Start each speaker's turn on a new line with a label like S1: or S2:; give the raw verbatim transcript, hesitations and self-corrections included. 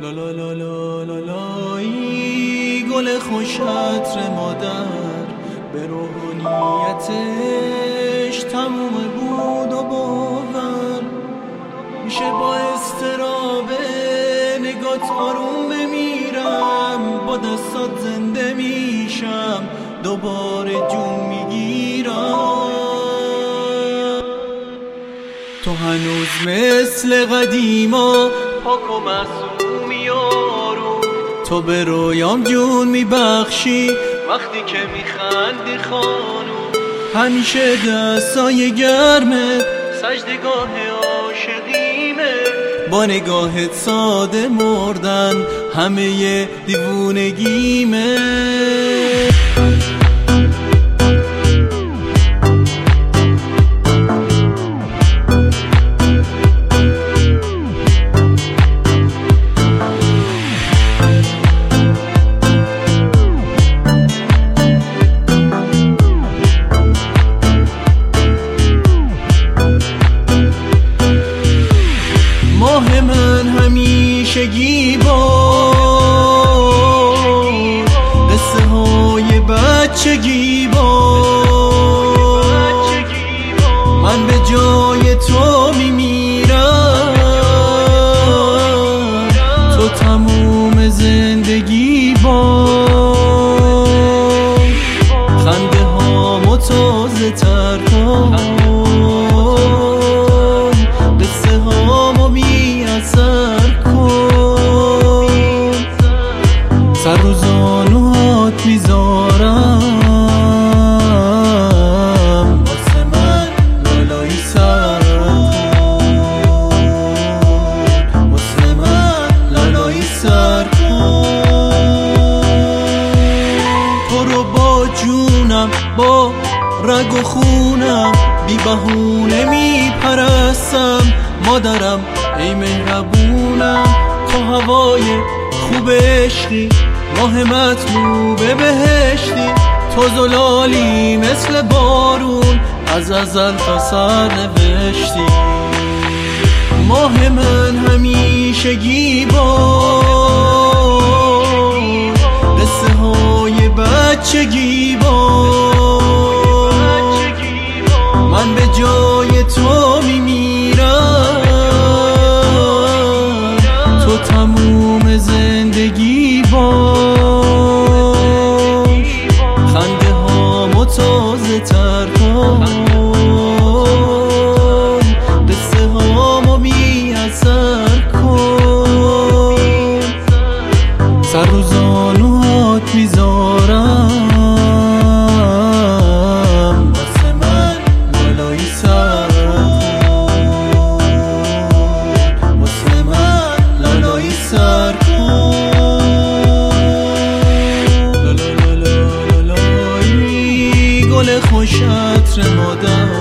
S1: لا لا لا لا لا لای گل خوش عطر مادر به روحانیتش تموم بود و باور میشه با استراب نگات آروم بمیرم، با دستات زنده میشم دوباره جون میگیرم. تو هنوز مثل قدیما پاک و معصومی آروم، تو به رویام جون میبخشی وقتی که میخندی خانوم. همیشه دستای گرمت سجدگاه عاشقیمه، با نگاهت ساده مردن همه دیوونگیمه. ماه من همیشگی باد، قصه های بچگی باد. من به جای تو میمیرم، تو تموم زندگی باد. خنده هامو تازه تر کن، قصه هامو بی اثر کن. سر رو زانوهات میذارم واسه من لالایی سر کن، واسه من لالایی سر کن. تو رو با جونم با رگ و خونم بی بهونه میپرستم. مادرم ای مهربونم، تو هوای خوب عشقی، ماه مطلوب بهشتی. تو زلالی مثل بارون، از ازل تا سر نوشتی. ماه من همیشگی باد، قصه های بچگی باد. من به جای تو میمیرم، تو تموم زندگی باش. خنده هامو تازه تر کن، قصه هامو بی اثر کن. سر رو زانوهات میذارم واسه من لالایی سر کن، واسه من لالایی سر کن. لا لا لا لا لای گل خوش عطر مادر